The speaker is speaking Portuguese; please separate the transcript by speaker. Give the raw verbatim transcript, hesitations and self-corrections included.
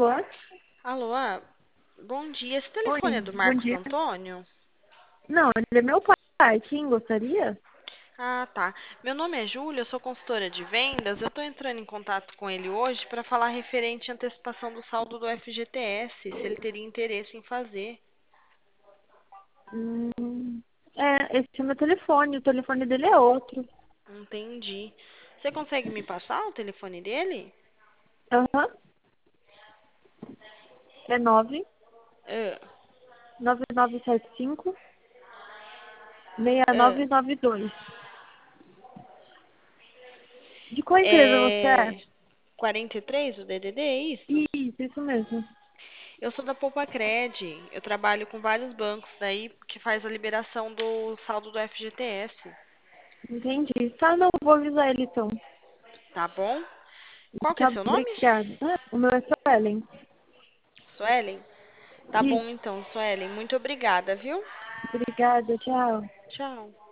Speaker 1: Alô?
Speaker 2: Alô, ah, bom dia. Esse
Speaker 1: Oi,
Speaker 2: telefone é do
Speaker 1: bom
Speaker 2: Marcos
Speaker 1: dia.
Speaker 2: Antônio?
Speaker 1: Não, ele é meu pai. Quem gostaria?
Speaker 2: Ah, tá. Meu nome é Júlia, eu sou consultora de vendas. Eu estou entrando em contato com ele hoje para falar referente à antecipação do saldo do F G T S, se ele teria interesse em fazer.
Speaker 1: Hum, é, esse é meu telefone. O telefone dele é outro.
Speaker 2: Entendi. Você consegue me passar o telefone dele?
Speaker 1: Aham. É nove
Speaker 2: Ah,
Speaker 1: nove nove sete cinco seis
Speaker 2: ah.
Speaker 1: nove nove dois. De qual empresa você é?
Speaker 2: É quarenta e três o D D D, é isso?
Speaker 1: Isso, isso mesmo.
Speaker 2: Eu sou da Poupa Cred. Eu trabalho com vários bancos daí que faz a liberação do saldo do F G T S.
Speaker 1: Entendi. Tá, não, vou avisar ele então.
Speaker 2: Tá bom? Qual que é
Speaker 1: Tá,
Speaker 2: seu nome?
Speaker 1: obrigada. Ah, o meu é Suelen.
Speaker 2: Suelen? Tá bom
Speaker 1: Isso.
Speaker 2: então, Suelen. Muito obrigada, viu?
Speaker 1: Obrigada, tchau.
Speaker 2: Tchau.